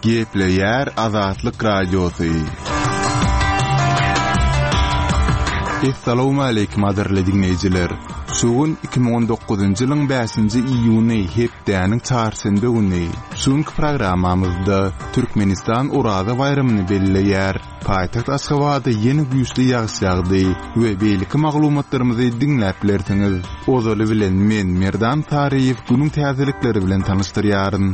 Gepleyer Azatlyk Radiosu. Assalamu alaykum adirli dinleyijiler. Sugun 2019-njy ýylyň 5-nji iýuny hepdäniň çarşamba güni. Şuňky programamyzda Türkmenistan Uraza bayramyny belleýär. Paýtaxt Aşgabatda ýeni güýçli ýağış ýagdy we beýleki maglumatlarymyzy dinläp bilersiňiz. Ozaly bilen men Merdan Tariýew günüň täzelikleri bilen tanışdyrýaryn.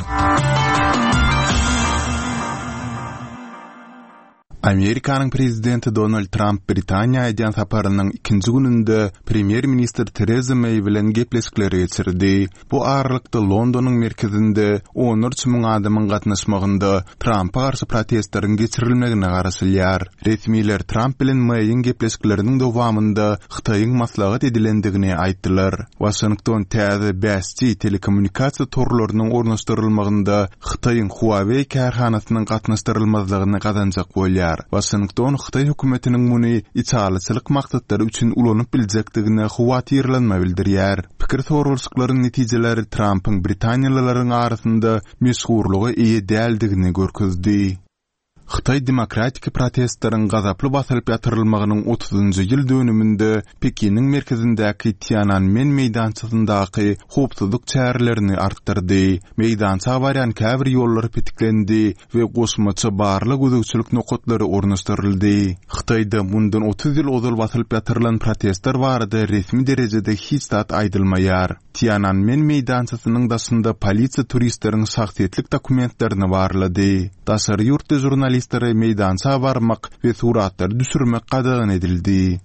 Amerikanyň prezidenti Donald Trump Britaniýa eden saparynyň 2-nji gününde Premier Minister Theresa May bilen gepleşikleri geçirdi. Bu aralykda Londonyň merkezinde 13.000 adamyň gatnaşmagynda Trump'a garşy protestlerin geçirilmegine garaşylýar. Resmiler Trump bilen May'in gepleşikleriniň dowamynda Xitaýyň maslahat edilendigini aýtdylar. Washington täze 5G telekommunikasiýa torlarynyň ornaşdyrylmagynda Xitaýyň Huawei karhanasynyň gatnaşdyrylmazlygyny gazanjak bolýar. Washington Xitay hökümetiniň muny içalyçylyk maksatları üçin ulanyp biljekdigine howatyrlanma bildirýär. Pikir sorgulşyklaryň netijeleri Trump'yň Britaniýalylaryň arasynda meşhurlygy eýe däldigini görkezdi. Xitay demokratik protestlerin gazaply basylyp ýatyrylmagynyň 30-njy ýyl dönüminde Pekiniň merkezindäki Tiananmen meýdançasyndaky howpsuzlyk çärelerini artdyrdy. Meýdança barýan käbir ýollary petiklendi we goşmaça barly gözükçülük nokatlary ornaşdyryldy. Xitayda mundan 30 ýyl ozal basylyp ýatyrylan protestler barada resmi derejede hiç zat aýdylmaýar. Tiananmen meýdançasynyň daşynda polisiýa turistleriň şahsiýetlik dokumentlerini barlady. Daşary ýurtda jurnalistleri meýdança barmak we suratlar düşürmek gadagyn edildi.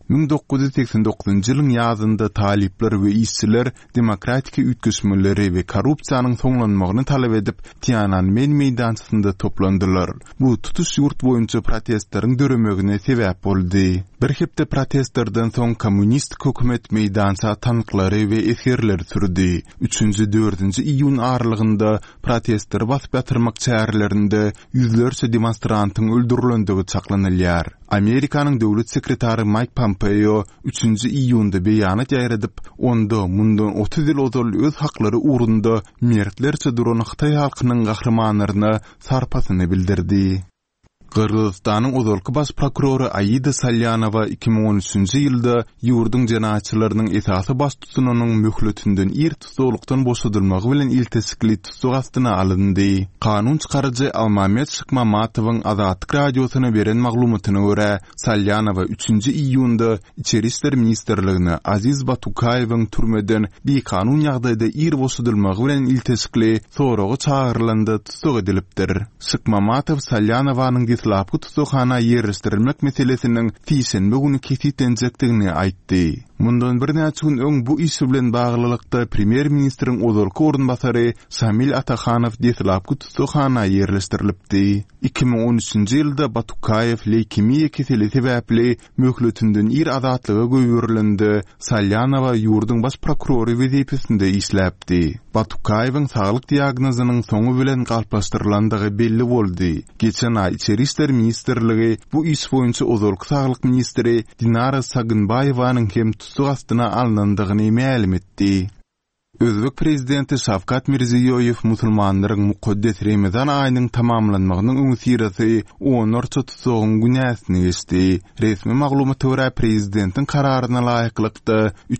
1989-njy ýylyň ýazynda talipler we işçiler demokratik üýtgeşmeleri we korrupsiýanyň soňlanmagyny talap edip Tiananmen meýdançasynda toplandylar. Bu tutuş ýurt boýunça protestleriň döremegine sebäp boldy. Bir hepde protestlerden soň kommunist hökümet meýdança tanklary we esirler sürdi. 3-4-nji iýun aralygynda protestler basyp ýatyrmak çärelerinde yüzlerce demonstrantyň öldürilendigi çaklanylýar. Amerikanyň döwlet sekretary Mike Pompeo 3-nji iýunda beýanat ýaýradyp, onda mundan 30 ýyl ozal öz haklary ugrunda mertlerçe duran Xitay halkynyň gahrymanyny sarpasyny bildirdi. Kırgızstanyň ozalky baş prokurory Aida Salyanowa 2013-nji ýylda ýurdun janaatçylarynyň esasy baş tutunynyň möhletünden tutuklukdan boşadylmagy bilen iltesikli tutuk astyna alyndy. Kanun çykarjy Almamet Şykmamatowyň Azatlyk radiosyna beren maglumatyna görä, Salyanowa 3-nji iýunda İçeri işler ministerligine Aziz Batukayewiň türmeden bir kanun ýagdaýda boşadylmagy bilen iltesikli soragy çağırylanda tutuk edilipdir. Şykmamatow Salyanowyň Lapkut tutukhana yerleştirilmek meselesinin tiýsenme güni kesitlenjekdigini aýtdy. Mundan bir näçe gün öň bu iş bilen baglylykda Premier Ministriň ozalky orunbasary Samil Atakhanov Lapkut tutukhana yerleştirilipdi. 2013-nji ýylda Batukayew leýkemiýa keseli sebäpli möhletünden azatlyga göýürilendi. Salyanowa ýurduň baş prokurory wezipesinde işläpdi. Batukayewiň saglyk diagnozynyň soňu bilen galplaşdyrlandygy belli boldy. Geçen ay İçeri işler ministerligi bu iş boýunça ozalky saglyk ministri Dinara Sagynbayewaň hem tutuk astyna alynandygyny ma'lum etdi. Özbek prezidenti Şavkat Mirziýoýew musulmanlaryň mukaddes Ramazan aýynyň tamamlanmagynyň öňsiresi 14 tutugyň günäsini geçdi. Resmi maglumata görä prezidentiň kararyna laýyklykda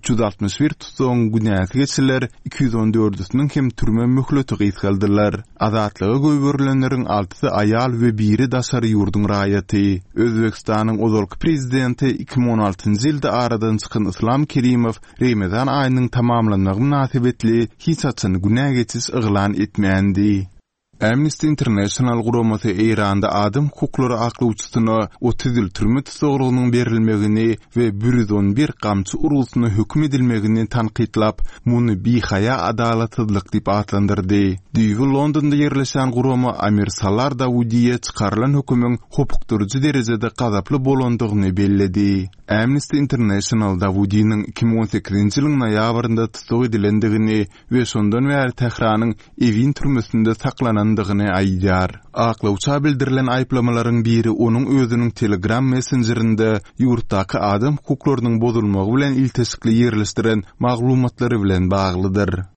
361 tutugyň günäsi geçiler, 214-üniň hem türme möhleti gysgaldylar. Azatlyga göýberilenleriň 6-sy aýal we 1-i daşary ýurdun raýaty. Özbekistanyň ozalky prezidenti 2016-njy ýylda aradan çykan Islam Kerimow Ramazan aýynyň tamamlanmagy münasibetli hiç açan günä geçiş yglan etmeýändi. Amnesty International guramasy Iranda adam hukuklary aklawçysyna 30 ýyl türme tutuglygynyň berilmegini we 111 gamçy urulysyna hökm edilmegini tanqidlap, muny bihaýa adalatsyzlyk diýip atlandyrdy. Diýip Londonda ýerleşen gurama Amir Salar Dawudiýe çykarylan hökümüň hukukdurjy derejede gazaply bolandygyny belledi. Amnesty International Dawudiýanyň 2018-nji ýylyň noýabrynda tutug edilendigini we şondan bäri Tehranyň Evin türmesinde saklanandygyny aýdýar. Aklawça bildirilen aýplamalaryň biri onuň özüniň Telegram messengerinde ýurtdaky adam hukuklarynyň bozulmagy bilen iltesikli ýerleşdiren maglumatlary bilen baglydyr.